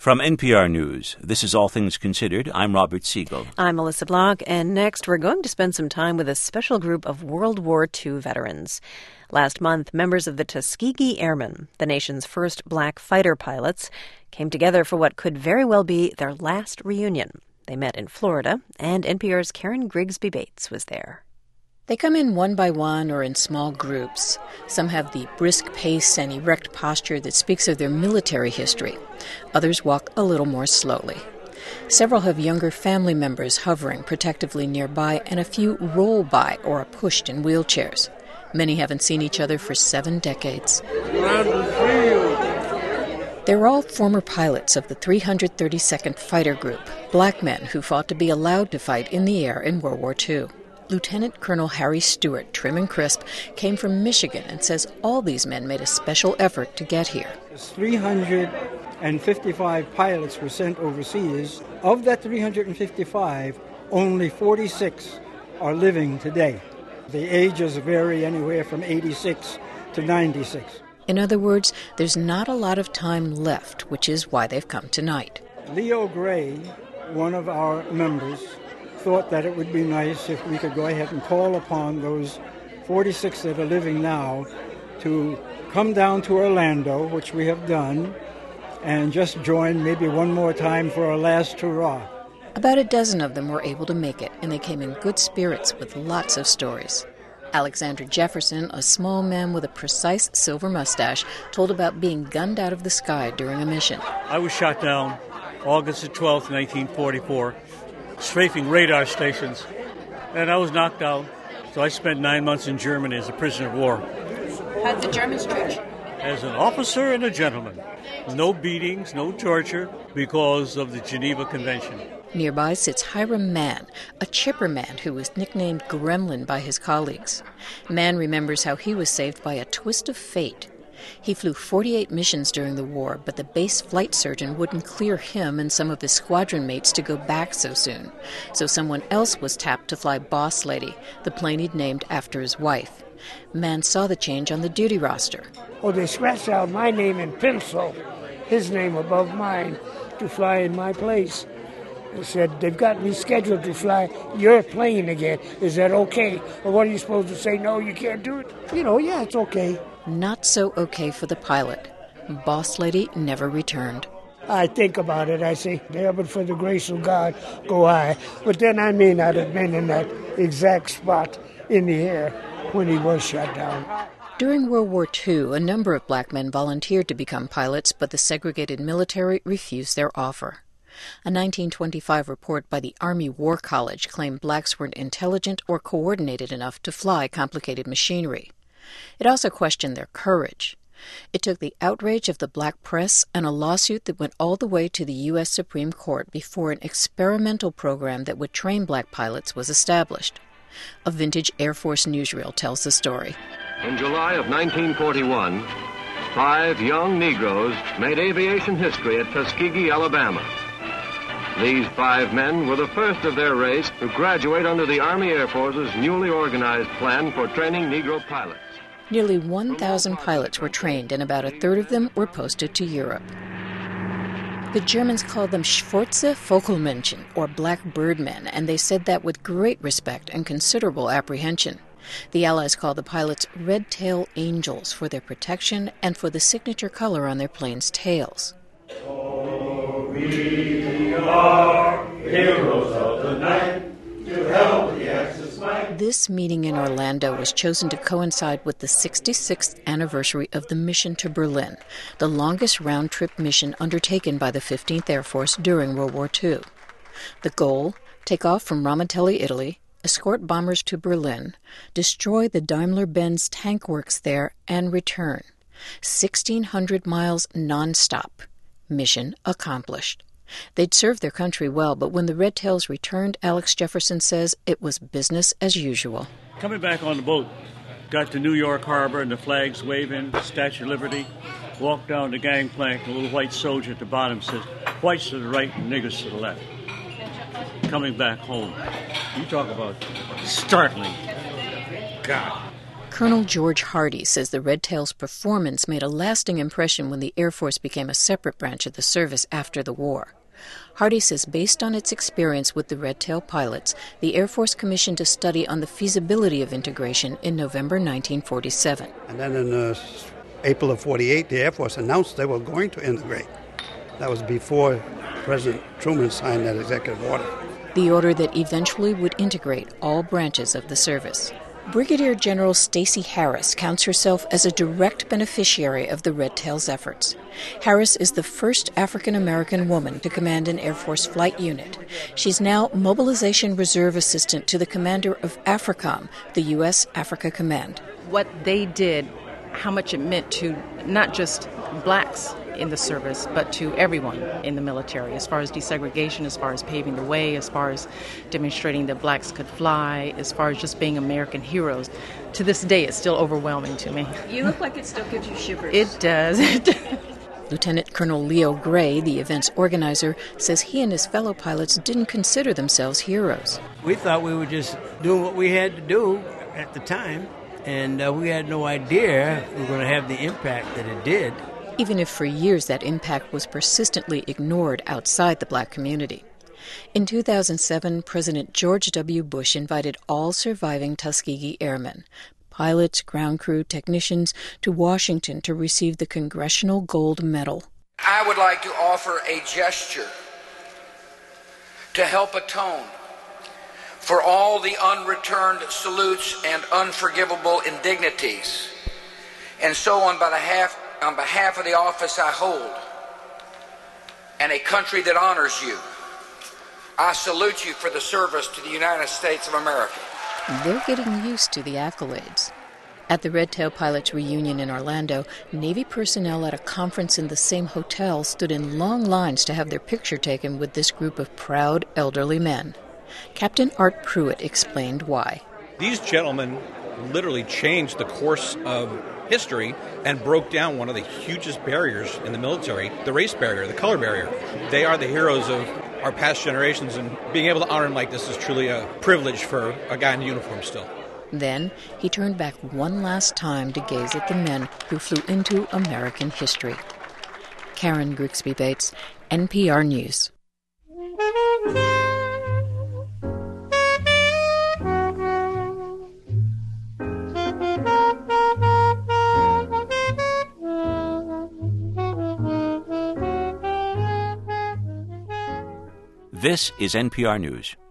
From NPR News, this is All Things Considered. I'm Robert Siegel. I'm Melissa Block, and next we're going to spend some time with a special group of World War II veterans. Last month, members of the Tuskegee Airmen, the nation's first black fighter pilots, came together for what could very well be their last reunion. They met in Florida, and NPR's Karen Grigsby Bates was there. They come in one by one or in small groups. Some have the brisk pace and erect posture that speaks of their military history. Others walk a little more slowly. Several have younger family members hovering protectively nearby, and a few roll by or are pushed in wheelchairs. Many haven't seen each other for 7 decades. They're all former pilots of the 332nd Fighter Group, black men who fought to be allowed to fight in the air in World War II. Lieutenant Colonel Harry Stewart, trim and crisp, came from Michigan and says all these men made a special effort to get here. 355 pilots were sent overseas. Of that 355, only 46 are living today. The ages vary anywhere from 86 to 96. In other words, there's not a lot of time left, which is why they've come tonight. Leo Gray, one of our members, thought that it would be nice if we could go ahead and call upon those 46 that are living now to come down to Orlando, which we have done, and just join maybe one more time for our last hurrah. About a dozen of them were able to make it, and they came in good spirits with lots of stories. Alexander Jefferson, a small man with a precise silver mustache, told about being gunned out of the sky during a mission. I was shot down August the 12th, 1944. Strafing radar stations, and I was knocked out. So I spent 9 months in Germany as a prisoner of war. How did the Germans treat you? As an officer and a gentleman. No beatings, no torture, because of the Geneva Convention. Nearby sits Hiram Mann, a chipper man who was nicknamed Gremlin by his colleagues. Mann remembers how he was saved by a twist of fate. He flew 48 missions during the war, but the base flight surgeon wouldn't clear him and some of his squadron mates to go back so soon. So someone else was tapped to fly Boss Lady, the plane he'd named after his wife. Mann saw the change on the duty roster. Oh, they scratched out my name in pencil, his name above mine, to fly in my place. They said, they've got me scheduled to fly your plane again. Is that okay? Or what are you supposed to say? No, you can't do it. Yeah, it's okay. Not so okay for the pilot. Boss Lady never returned. I think about it. I say, yeah, but for the grace of God, go I. But then I may not have been in that exact spot in the air when he was shot down. During World War II, a number of black men volunteered to become pilots, but the segregated military refused their offer. A 1925 report by the Army War College claimed blacks weren't intelligent or coordinated enough to fly complicated machinery. It also questioned their courage. It took the outrage of the black press and a lawsuit that went all the way to the U.S. Supreme Court before an experimental program that would train black pilots was established. A vintage Air Force newsreel tells the story. In July of 1941, 5 young Negroes made aviation history at Tuskegee, Alabama. These 5 men were the first of their race to graduate under the Army Air Force's newly organized plan for training Negro pilots. Nearly 1,000 pilots were trained, and about a third of them were posted to Europe. The Germans called them Schwarze Vogelmenschen, or black birdmen, and they said that with great respect and considerable apprehension. The Allies called the pilots red-tail angels for their protection and for the signature color on their planes' tails. Oh, we are heroes of the night, to help the Axis might. This meeting in Orlando was chosen to coincide with the 66th anniversary of the mission to Berlin, the longest round-trip mission undertaken by the 15th Air Force during World War II. The goal, take off from Ramitelli, Italy, escort bombers to Berlin, destroy the Daimler-Benz tank works there, and return. 1,600 miles non-stop. Mission accomplished. They'd served their country well, but when the Red Tails returned, Alex Jefferson says it was business as usual. Coming back on the boat, got to New York Harbor and the flags waving, Statue of Liberty, walked down the gangplank, a little white soldier at the bottom says, whites to the right and niggers to the left. Coming back home. You talk about startling. God. Colonel George Hardy says the Red Tails' performance made a lasting impression when the Air Force became a separate branch of the service after the war. Hardy says based on its experience with the Red Tail pilots, the Air Force commissioned a study on the feasibility of integration in November 1947. And then in April of 48, the Air Force announced they were going to integrate. That was before President Truman signed that executive order. The order that eventually would integrate all branches of the service. Brigadier General Stacey Harris counts herself as a direct beneficiary of the Red Tails' efforts. Harris is the first African-American woman to command an Air Force flight unit. She's now Mobilization Reserve Assistant to the commander of AFRICOM, the U.S. Africa Command. What they did, how much it meant to not just blacks in the service, but to everyone in the military, as far as desegregation, as far as paving the way, as far as demonstrating that blacks could fly, as far as just being American heroes. To this day, it's still overwhelming to me. You look like it still gives you shivers. It does. Lieutenant Colonel Leo Gray, the event's organizer, says he and his fellow pilots didn't consider themselves heroes. We thought we were just doing what we had to do at the time, and we had no idea we were going to have the impact that it did. Even if for years that impact was persistently ignored outside the black community. In 2007, President George W. Bush invited all surviving Tuskegee Airmen, pilots, ground crew, technicians, to Washington to receive the Congressional Gold Medal. I would like to offer a gesture to help atone for all the unreturned salutes and unforgivable indignities, and so on behalf of the office I hold and a country that honors you, I salute you for the service to the United States of America. They're getting used to the accolades. At the Red Tail Pilots reunion in Orlando, Navy personnel at a conference in the same hotel stood in long lines to have their picture taken with this group of proud elderly men. Captain Art Pruitt explained why. These gentlemen literally changed the course of history and broke down one of the hugest barriers in the military, the race barrier, the color barrier. They are the heroes of our past generations, and being able to honor them like this is truly a privilege for a guy in uniform still. Then he turned back one last time to gaze at the men who flew into American history. Karen Grigsby Bates, NPR News. This is NPR News.